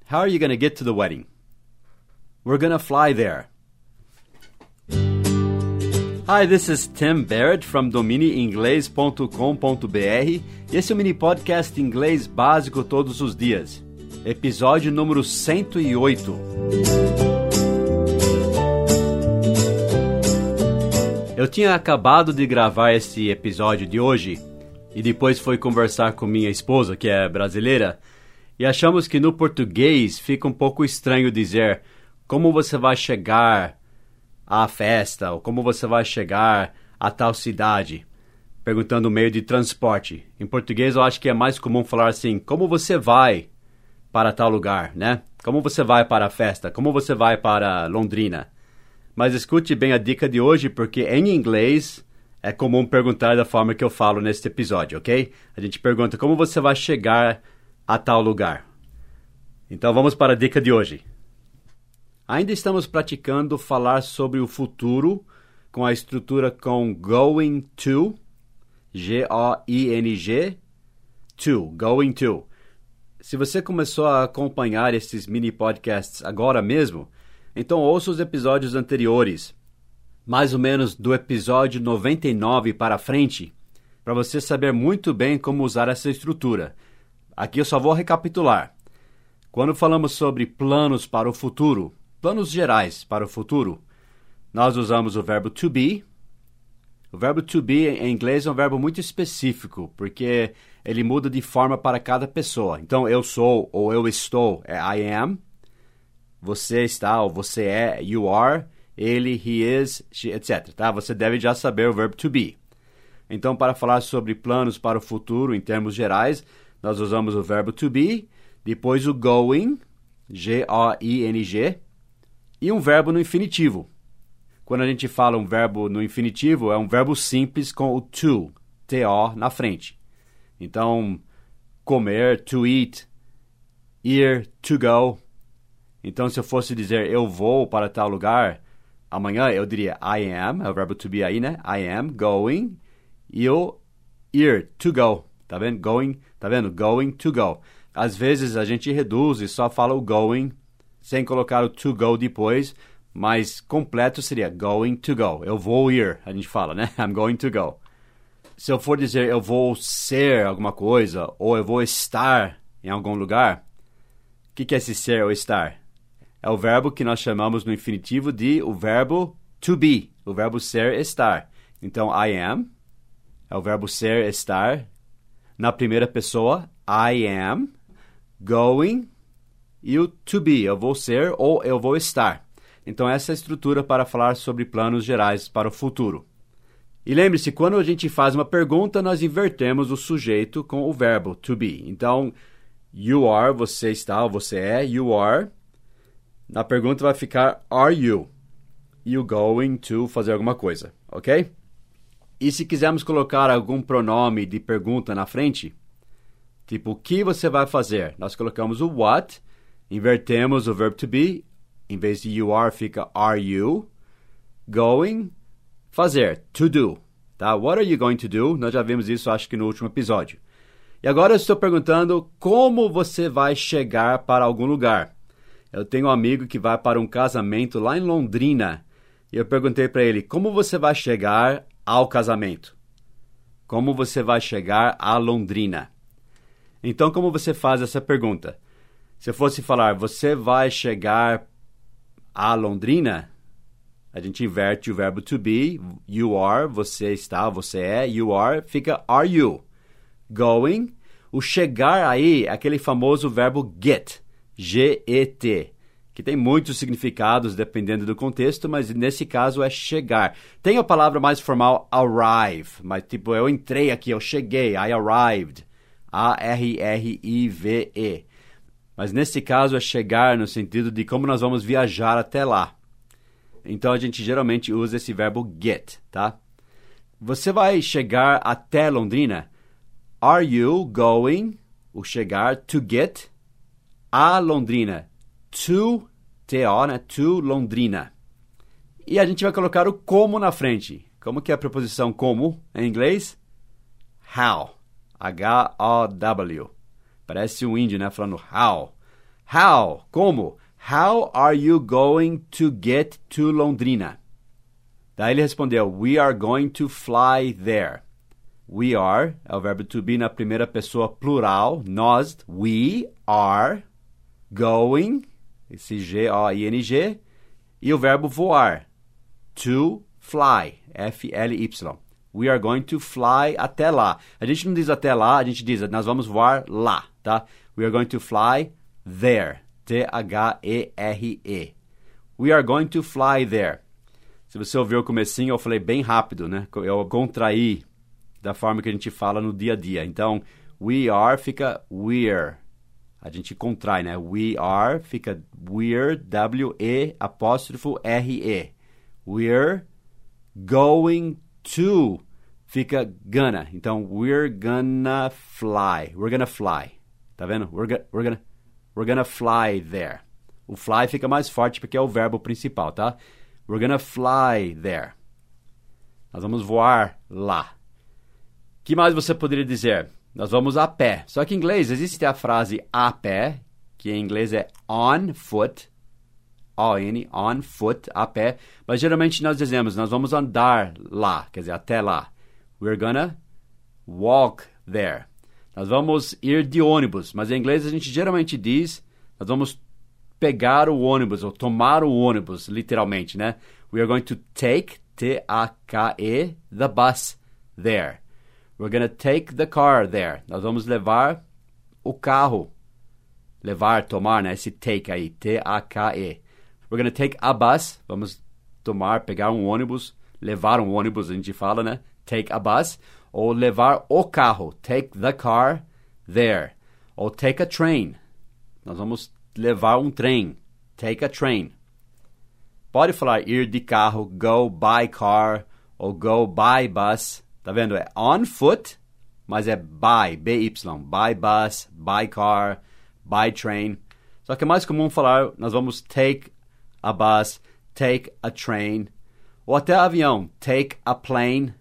How are you going to get to the wedding? We're going to fly there. Hi, this is Tim Barrett from dominieinglês.com.br e esse é o mini podcast Inglês Básico Todos os Dias. Episódio número 108. Eu tinha acabado de gravar esse episódio de hoje e depois fui conversar com minha esposa, que é brasileira, e achamos que no português fica um pouco estranho dizer como você vai chegar à festa ou como você vai chegar a tal cidade, perguntando o meio de transporte. Em português eu acho que é mais comum falar assim, como você vai para tal lugar, né? Como você vai para a festa? Como você vai para Londrina? Mas escute bem a dica de hoje, porque em inglês é comum perguntar da forma que eu falo neste episódio, ok? A gente pergunta como você vai chegar a tal lugar. Então vamos para a dica de hoje. Ainda estamos praticando falar sobre o futuro com a estrutura com going to, G-O-I-N-G, to, going to. Se você começou a acompanhar esses mini podcasts agora mesmo, então ouça os episódios anteriores, mais ou menos do episódio 99 para frente, para você saber muito bem como usar essa estrutura. Aqui eu só vou recapitular. Quando falamos sobre planos para o futuro, planos gerais para o futuro, nós usamos o verbo to be. O verbo to be em inglês é um verbo muito específico, porque ele muda de forma para cada pessoa. Então, eu sou ou eu estou é I am. Você está ou você é, you are. Ele, he is, she, etc. Tá? Você deve já saber o verbo to be. Então, para falar sobre planos para o futuro em termos gerais, nós usamos o verbo to be, depois o going, G-O-I-N-G, e um verbo no infinitivo. Quando a gente fala um verbo no infinitivo, é um verbo simples com o to, T-O, na frente. Então, comer, to eat, ir, to go. Então, se eu fosse dizer eu vou para tal lugar, amanhã eu diria I am, é o verbo to be aí, né? I am going, e o ir, to go. Tá vendo? Going, tá vendo? Going, to go. Às vezes a gente reduz e só fala o going, sem colocar o to go depois, mas completo seria going to go. Eu vou ir, a gente fala, né? I'm going to go. Se eu for dizer eu vou ser alguma coisa, ou eu vou estar em algum lugar, o que é esse ser ou estar? É o verbo que nós chamamos no infinitivo de o verbo to be, o verbo ser, estar. Então, I am é o verbo ser, estar. Na primeira pessoa, I am, going, e o to be, eu vou ser ou eu vou estar. Então, essa é a estrutura para falar sobre planos gerais para o futuro. E lembre-se, quando a gente faz uma pergunta, nós invertemos o sujeito com o verbo to be. Então, you are, você está ou você é, you are. Na pergunta vai ficar are you? You going to fazer alguma coisa, ok? E se quisermos colocar algum pronome de pergunta na frente, tipo, o que você vai fazer? Nós colocamos o what, invertemos o verbo to be, em vez de you are, fica are you? Going, fazer, to do. Tá? What are you going to do? Nós já vimos isso, acho que no último episódio. E agora eu estou perguntando como você vai chegar para algum lugar. Eu tenho um amigo que vai para um casamento lá em Londrina. E eu perguntei para ele, como você vai chegar ao casamento? Como você vai chegar a Londrina? Então, como você faz essa pergunta? Se eu fosse falar, você vai chegar a Londrina? A gente inverte o verbo to be, you are, você está, você é, you are, fica are you? Going, o chegar aí é aquele famoso verbo get, G-E-T, que tem muitos significados dependendo do contexto, mas nesse caso é chegar. Tem a palavra mais formal arrive, mas tipo, eu entrei aqui, eu cheguei, I arrived, A-R-R-I-V-E. Mas nesse caso é chegar no sentido de como nós vamos viajar até lá. Então a gente geralmente usa esse verbo get, tá? Você vai chegar até Londrina? Are you going, o chegar, to get, a Londrina? To, T-O, né? To Londrina. E a gente vai colocar o como na frente. Como que é a preposição como em inglês? How. H-O-W. Parece um índio, né? Falando how. How? Como? How are you going to get to Londrina? Daí ele respondeu, we are going to fly there. We are é o verbo to be na primeira pessoa plural, nós, we are going, esse G-O-I-N-G, e o verbo voar, to fly, F-L-Y. We are going to fly até lá. A gente não diz até lá, a gente diz, nós vamos voar lá, tá? We are going to fly there, T-H-E-R-E. We are going to fly there. Se você ouviu o comecinho, eu falei bem rápido, né? Eu contraí da forma que a gente fala no dia a dia. Então, we are fica we're. A gente contrai, né? We are fica we're, W-E-R-E. We're going to fica gonna. Então, we're gonna fly. We're gonna fly. Tá vendo? We're gonna fly there. O fly fica mais forte porque é o verbo principal, tá? We're gonna fly there. Nós vamos voar lá. O que mais você poderia dizer? Nós vamos a pé. Só que em inglês existe a frase a pé, que em inglês é on foot. O-N, on foot, a pé. Mas geralmente nós dizemos, nós vamos andar lá, quer dizer, até lá. We're gonna walk there. Nós vamos ir de ônibus, mas em inglês a gente geralmente diz, nós vamos pegar o ônibus, ou tomar o ônibus, literalmente, né? We are going to take, T-A-K-E, the bus there. We're going to take the car there. Nós vamos levar o carro. Levar, tomar, né? Esse take aí, T-A-K-E. We're going to take a bus. Vamos tomar, pegar um ônibus. Levar um ônibus, a gente fala, né? Take a bus. Ou levar o carro. Take the car there. Ou take a train. Nós vamos levar um trem. Take a train. Pode falar ir de carro, go by car, ou go by bus. Tá vendo? É on foot, mas é by, B-Y. By bus, by car, by train. Só que é mais comum falar, nós vamos take a bus, take a train. Ou até avião, take a plane.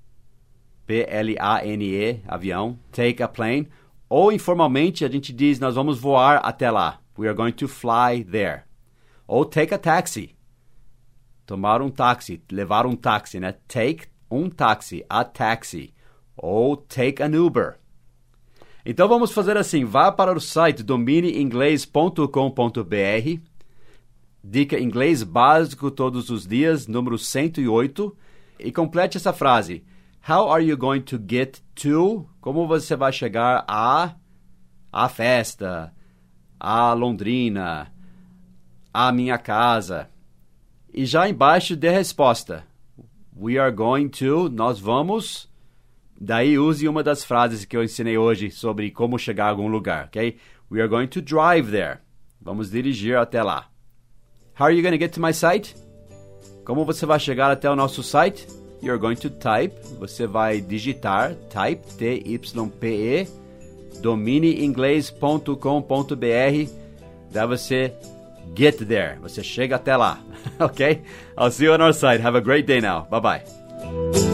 P-L-A-N-E, avião. Take a plane. Ou informalmente a gente diz, nós vamos voar até lá. We are going to fly there. Ou take a taxi. Tomar um táxi, levar um táxi, né? Take um táxi, a taxi. Ou take an Uber. Então vamos fazer assim, vá para o site domineinglês.com.br, dica inglês básico todos os dias, número 108, e complete essa frase. How are you going to get to? Como você vai chegar à festa, à Londrina, à minha casa? E já embaixo dê a resposta. We are going to, nós vamos. Daí use uma das frases que eu ensinei hoje sobre como chegar a algum lugar, ok? We are going to drive there. Vamos dirigir até lá. How are you going to get to my site? Como você vai chegar até o nosso site? You're going to type, você vai digitar, type, T-Y-P-E, domineinglês.com.br, daí você get there, você chega até lá, ok? I'll see you on our site. Have a great day now. Bye-bye.